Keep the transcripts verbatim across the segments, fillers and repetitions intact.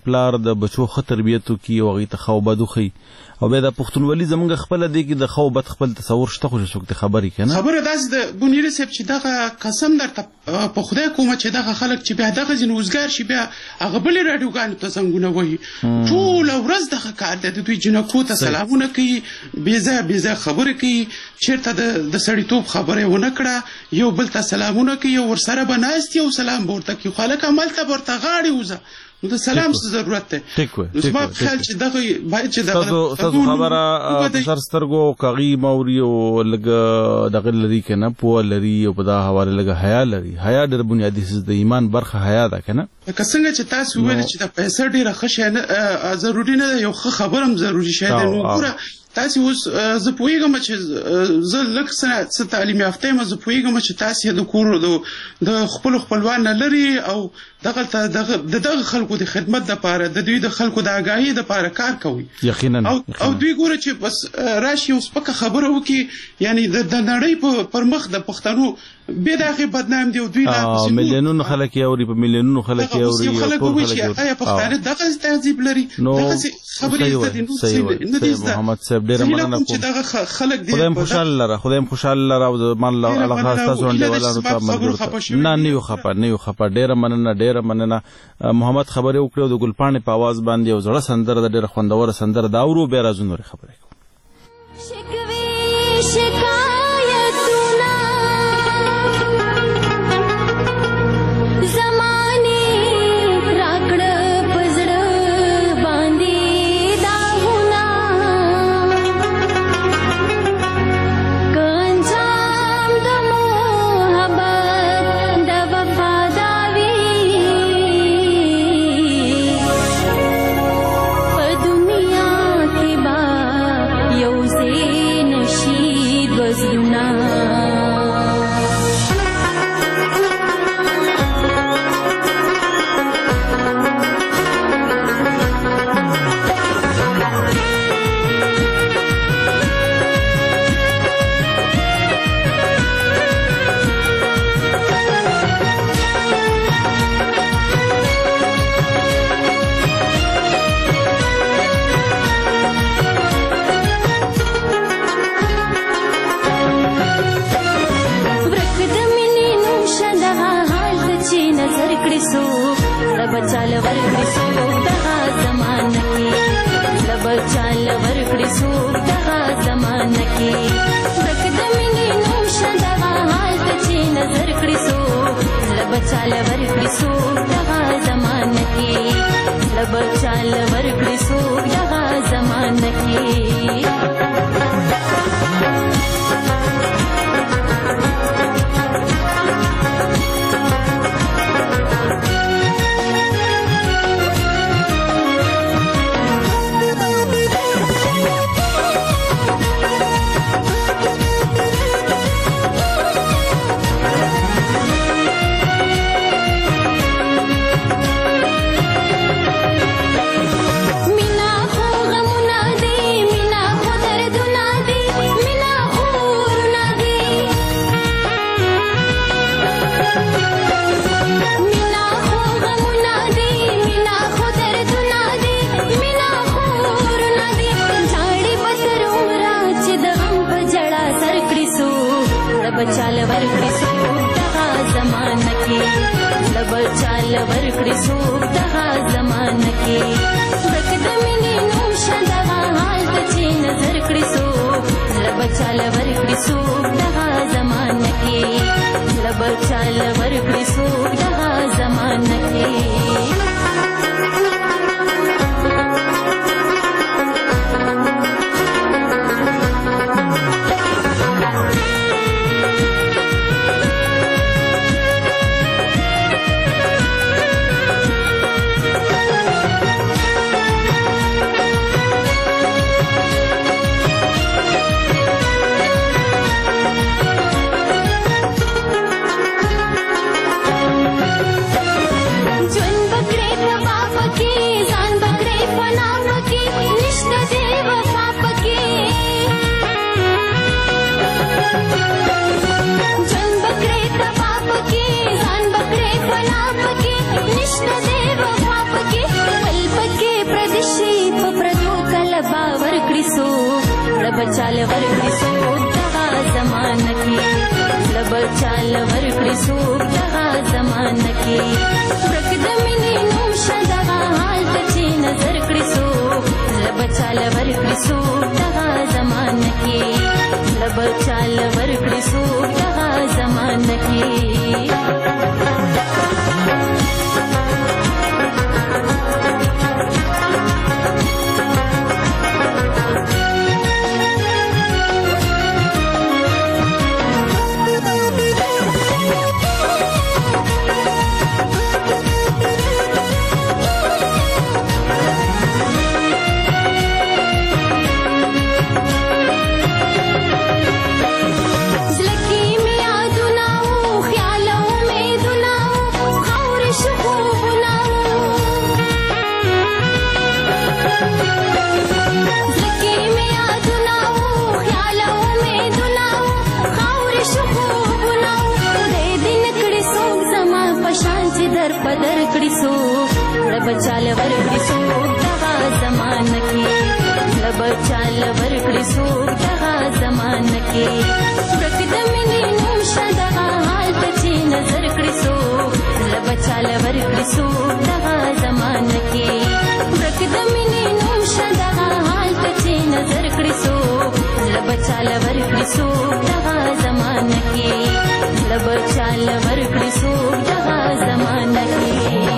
پلار د بچو ښه تربیت وکړي او هغوی ته ښه او بد وښیي او بیا دا پښتونولي زمونږ خپله دی کې د ښه او بد خپل تصور شته خو چې څوک دې خبرې که نه خبره داسې ده بونیري صاحب چې دغه قسم درته په خدای کومه چې دغه خلک چې بیا دغه ځینې وزګار شي بیا هغه بلې راډیوګانو ته زنګونه وهي ټوله ورځ دغه کار دی د دوی جنکو ته سلامونه کوي بې ځایه بې ځایه خبرې کوي چېرته د سړیتوب خبره یې ونه کړه یو بل ته سلامونه کوي او ورسره به ناست یو سلام به ورته کوي خو هلکه هملته به ورته غاړې وځه نو د سلام څه ضرورت دی نو زما په خیال چې دغه باید چې دغه ستاسو خبره په سر سترګو کاغي موري او لږ دغه لري که نه پوهه لري او په دا حواله لږه حیا لري حیا ډېر بنیادي څیز د ایمان برخه حیا ده که نه لکه څنګه چې تاسو وویل چې د پیسه ډېره ښه شی نه ضروري نه ده یو ښه خبر هم ضروري شی دی نو ګوره تاسې اوس زه پوهېږم چې زه لږ څه تعلیم یافته یم زه پوهېږم چې تاسې د کور د خپلو خپلوان نه لرې او دغلته د دغه خلکو د خدمت دپاره د دوی د خلکو د آګاهۍ دپاره کار کوئ یقینا او دوی ګوره چې بس راشي یو سپکه خبره وکړي یعنی د نړۍ پر مخ د پښتنو بې د هغې بدنام دی او دوی میلیونونو خلک یې اوري په میلیونونو خلک یې اوري یو خلک ووایي چې آیا پښتانه دغسې تهذیب لري دغسې خبرې زده دي نه دي زده محمد صاحب ډېره مننه کوم چې دغه خلک دي خدای هم خوشحاله لره خدای هم خوشحاله لره او زما الله تعالی ستاسو انډیوالانو ته ملګرو نه نه یو خفه نه یو خفه ډېره مننه ډېره مننه محمد خبرې وکړې او د ګلپاڼې په اواز باندې یو زړه سندره ده ډېره خوندوره سندره ده اورو بیا راځو نورې خبرې کوو شي په پردو کله باور کړي څوک زړه به چاله ورکړي څوک دغه زمانه کې زړه به چاله ورکړي څوک دغه زمانه کې ورک د مینې نوم شه دغه حال ته چې نظر کړي څوک زړه به چاله ورکړي څوک دغه زمانه کې زړه به چاله ورکړي څوک دغه زمانه کې بچاله ورکړي څوک دغه زمانه کې زړه بچاله ورکړي څوک دغه زمانه کې ورک د مینې نوم شه دغه حال ته چې نظر کړي څوک زړه بچاله ورکړي څوک دغه زمانه کې ورک د مینې نوم شه دغه حال ته چې نظر کړي څوک زړه بچاله ورکړي څوک دغه زمانه کې زړه بچاله ورکړي څوک دغه زمانه کې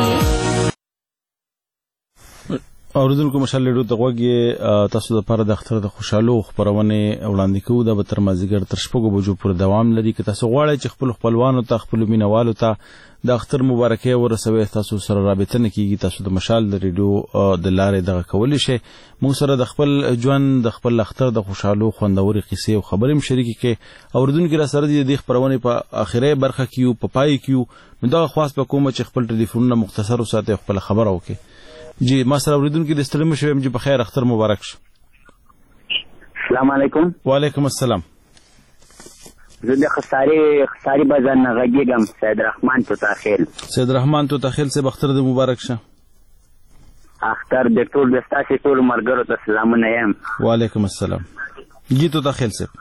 اوریدونکو مشال ډیرو ته غوږی تاسو د لپاره د اختر د خوشحالو خبرونه وړاندې کوو د تر مازیګر تر شپږو بجو پورې دوام لري که تاسو غواړئ چې خپل خپلوانو ته خپل مینوالو ته د اختر مبارکي ورسوي تاسو سره رابطه نه کیږي تاسو د مشال د ریډیو د لارې دغه کولی شئ موږ سره د خپل ژوند د خپل اختر د خوشحالو خوندوري قصې او خبرې مشرکی کې اوریدونکو را سره د خبرونه په اخیری برخه کې او په پای کې نو دا خاص په کومه چې خپل ټلیفونونه مختصر وساتئ خپل خبر او کې جی ما سره اوریدونکو د ستړي مشوم چې په خیر اختر مبارک شه السلام علیکم وعلیکم السلام زه د خساری خساری بازار نه غږیږم سید رحمان تو تاخیل سید رحمان تو تاخیل سے اختر د مبارک شه اختر د ټول د ستاسو ټول مرګرو ته سلامونه یم وعلیکم السلام جی تو تاخیل سے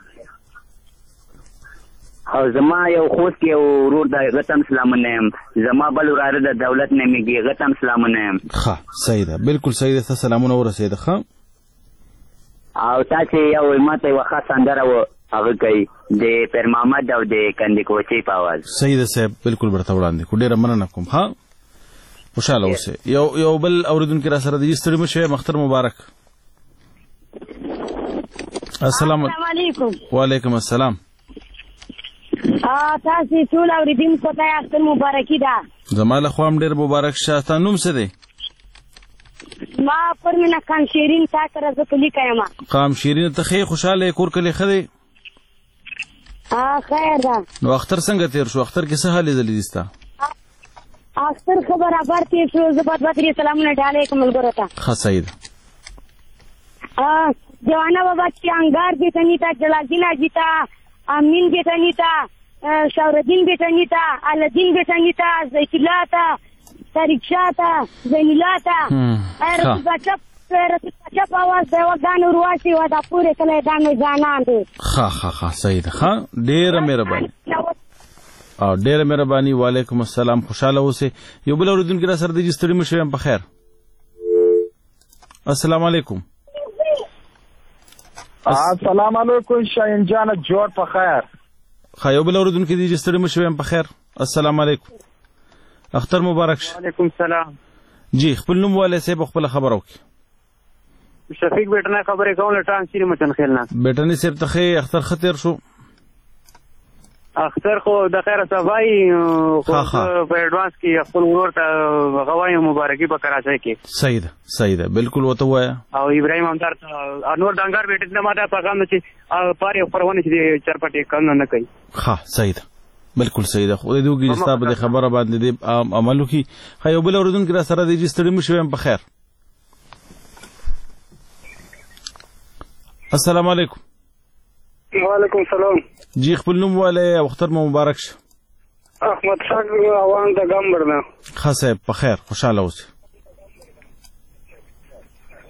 او زما یو خوست یو ورور د غتم سلامونه یم زما بل وراره د دولت نه میږي غتم سلامونه یم ښه صحیح ده بالکل صحیح ده سلامونه ورسېده ښه او تاسو یو ماته یو خاص اندره و هغه کوي د پیر محمد او د کندې کوچي په आवाज صحیح ده صاحب بالکل برته وړاندې کو ډیره مننه کوم ها خوشاله اوسه یو یو بل اوریدونکو را سره د ستړي مشه مختر مبارک السلام علیکم وعلیکم السلام تاسو ټول اوریدونکو ته اختر مبارکي ده زماله خو هم ډیر مبارک شه تاسو نوم څه دی ما پرمنه قام شیرین تا سره زه کلی کایم قام شیرین ته خې خوشاله کور کلی خدي ا خیر ده نو اختر څنګه تیر شو اختر کې څه حال دي دستا اختر خبر خبر تیر شو زبات بدري سلامونه ډاله کوم ګورتا خسید ا جوانا بابا چې انګار دې تنیتا جلالدین اجیتا امین دې تنیتا شاوردین دې تنیتا الدین دې تنیتا زیتلاتا تاریخاتا زینلاتا ار بچا پر بچا پاواز دی وګان ورواسي ودا پوره کله دانه ځانان دي ها ها ها صحیح ده ها ډیره مهرباني او ډیره مهرباني وعلیکم السلام خوشاله اوسه یو بل اوریدونکو را سره د ستړي مشوم په خیر السلام علیکم السلام علیکم شاهین جان جوړ په خیر خا یو بل اوریدونکو د ستړي مشوم په خیر السلام علیکم اختر مبارک شه وعلیکم السلام جی خپل نوم والے صاحب خپل خبر وکي شفیق بیٹنه خبره کوم لټان سری مچن خیلنا بیٹنه صاحب ته اختر خطر شو اختر خو د خیره صفای خو په ایڈوانس کې خپل ورور ته غوای مبارکي په کراچۍ کې صحیح ده صحیح ده بالکل وته وایا او ابراهيم همدار انور ډنګار بیٹه نه ماته پیغام چې پاره پرونه چې چرپټي کم نه کوي ها صحیح ده بالکل صحیح ده خو دې وګړي ستاسو د خبره باندې دې عملو کی خو بل اوردونکو را سره دې ستړي مشوم په خیر السلام علیکم وعلیکم السلام جی خپل نوم والے اختر مبارک شه احمد شاه روان د ګمبر نه خاصه په خیر خوشاله اوسئ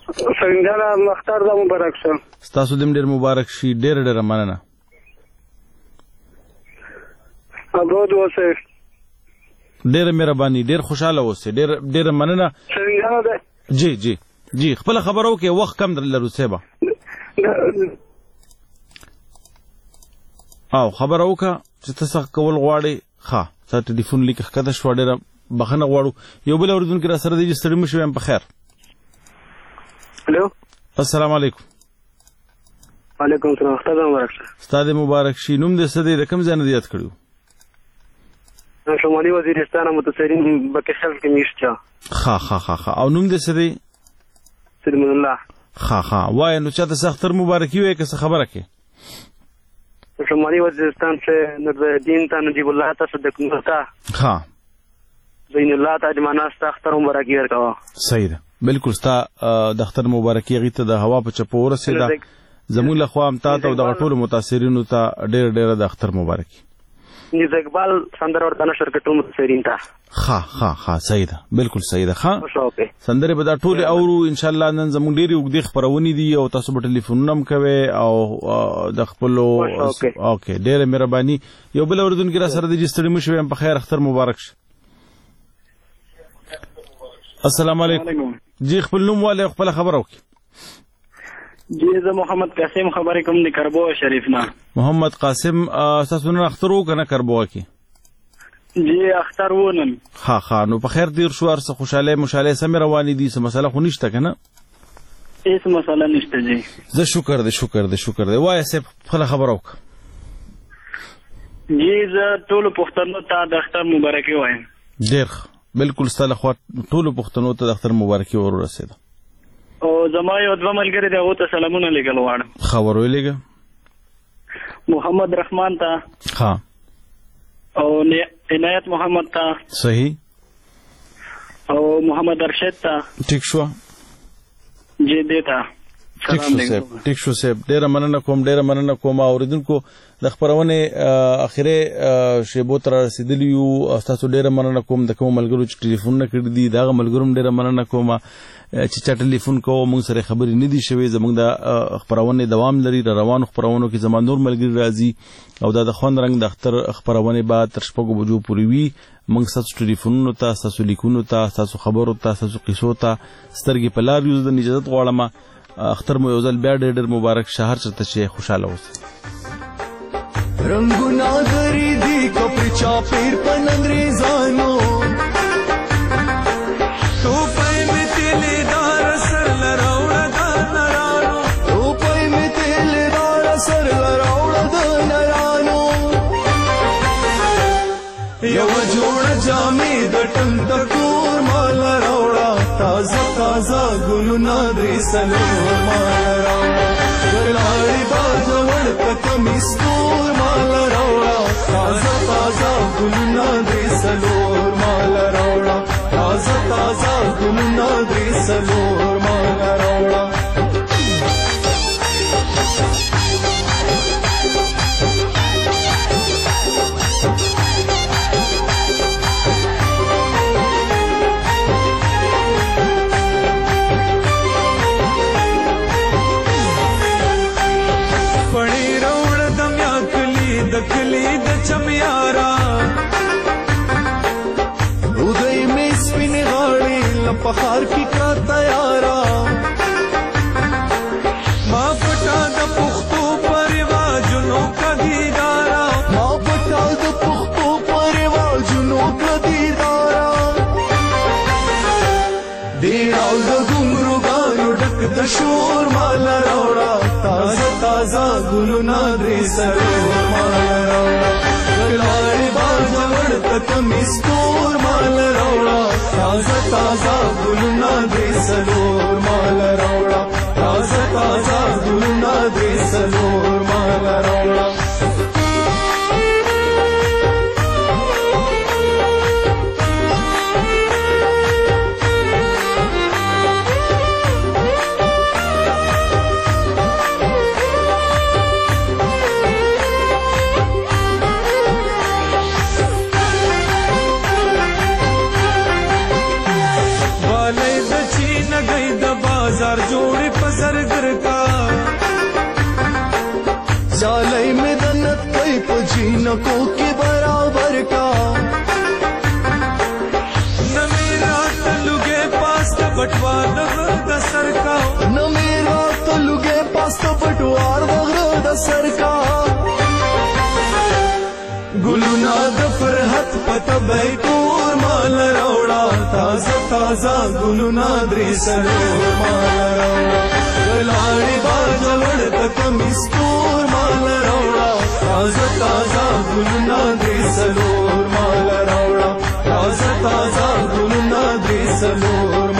څنګه مختار دا مبارک شه. ستاسو دې ډېر مبارک شي. ډېر ډېر مننه. ابرود اوسه. ډېر مهرباني. ډېر خوشاله اوسه. ډېر ډېر مننه. څنګه ده؟ جی جی جی خپل خبرو کې وخت کم لرو سیبا. او خبر اوکه چې تاسو کول غواړي. ښه تا ټلیفون لیک ښکته شو. ډېره بخښنه غواړو. یو بل اورېدونکي را سره دی چې ستړي مه شئ. یم په خیر. هلو السلام علیکم. وعلیکم السلام. اختر مبارک شه. ستا دې مبارک شي. نوم دې څه دی؟ د کوم ځای نه دې یاد کړي؟ شمالي وزیرستان متصرین بکشل کې میشته. ښه ښه ښه ښه. او نوم دې څه دی؟ سلمان الله. ښه ښه. وایه نو چاته څه اختر مبارکي وایې که څه خبره کې؟ شمالي وزیرستان سے نظرالدین تا نجیب الله تا صدق نور تا ها زین الله تا جمانا ستا اختر مبارکی ورکوا. صحیح ده. بالکل ستا د اختر مبارکي هغې ته د هوا په چپو ورسېده. زموږ له خوا هم تا ته او دغه ټولو متاثرینو ته ډېر ډېره د اختر مبارکي. نیز اقبال سندره ورته نشر کړ ټول متاثرین ته. ښه ښه ښه. صحیح ده. بالکل صحیح ده. ښه سندرې به دا ټولې اورو انشاءالله. نن زموږ ډېرې اوږدې خپرونې دي او تاسو به ټلیفونونه هم کوئ او د خپلو. اوکې ډېره مهرباني. یو بل اورېدونکي را سره دی چې ستړي مه شئ. یم په خیر. اختر مبارک شه. السلام علیکم. جی خپل نوم والے خپل خبره وکړي. جی زه محمد قاسم خبرې کوم د کربوه شریف نه. محمد قاسم ستاسو نن اختر و که نه کربوه کې؟ جی اختر و نن. ښه ښه. نو په خیر تېر شو؟ هر څه خوشحالۍ مشالۍ سمې روانې دي؟ څه مسله خو نشته که نه؟ هېڅ مسله نشته جی. زه شکر دی شکر دی شکر دی. وایه صاحب خپله خبره وکړه. جی زه ټولو پښتنو ته د اختر مبارکي وایم. ډېر ښه. بالکل ستا له خوا ټولو پښتنو ته د اختر مبارکي ور ورسېده. او زما یو دوه ملګري دي هغو ته سلامونه لېږل غواړم. ښه ور ویلېږه. محمد رحمان ته. ښه. او عنایت محمد ته. صحیح. او محمد ارشد ته. ټیک شوه. جی دې ته ټیک شو صاحب. ټیک شو صاحب. ډېره مننه کوم ډېره مننه کوم. اورېدونکو د خپرونې اخرې شیبو ته را رسېدلي یو. ستاسو ډېره مننه کوم د کومو ملګرو چې ټلیفونونه کړي دي د هغه ملګرو هم ډېره مننه کوم چې چا ټلیفون کوو موږ سره خبرې نه دي شوې. زموږ د خپرونې دوام لري. را روانو خپرونو کې زما نور ملګري راځي او دا د خوند رنګ د اختر خپرونې به تر شپږو بجو پورې وي. موږ ستاسو ټلیفونونو ته ستاسو لیکونو ته ستاسو خبرو ته ستاسو قصو ته سترګې په لار یو. زه اجازت غواړم. اختر مو یو ځل بیا ډېر ډېر مبارک شه. هر چېرته چې خوشحاله اوسئ. رنگونه غری دی کپر چاپیر پن انگریزانو ټوپۍ مې تیلېدار سر لراوړه د نرانو ټوپۍ مې تیلېدار سر لراوړه د نرانو یوه جوړه جامې د ټنګ مال راوړه تازه تازه ګلونه درې څلور مال راوړه ګلاړې باجوړ په کمیس تور مال راوړه تازه تازه ګلونه درې څلور مال راوړه تازه تازه ګلونه درې څلور مال راوړه کلی د چمیارا رودای می سپین غاړي لپخار کی کا تیارا ما پټا د پختو پرواجونو کا دیدارا ما پټا د پختو پرواجونو کا دیدارا دیراو د ګمرو غاړو ډک د شور مال راوړه تازه تازه ګلونه درې څلور مال راوړه ګلاړې باجوړ ته کمیس تور مال راوړه تازه تازه ګلونه درې څلور مال راوړه تازه تازه ګلونه درې څلور مال راوړه زرګر کا جالای می دنت کوي پجین کو کې برابر کا نمیرا تلوګه پاس بټوار د سر کا نمیرا تلوګه پاس بټوار د سر کا ګلونا د فرحت پته به کور مال راوړا تازه تازه ګلونا درې سلور مال راوړا لاړې باز وړ تک مستور مال راوړا تازه تازه ګلونا درې سلور مال راوړا تازه تازه ګلونا درې سلور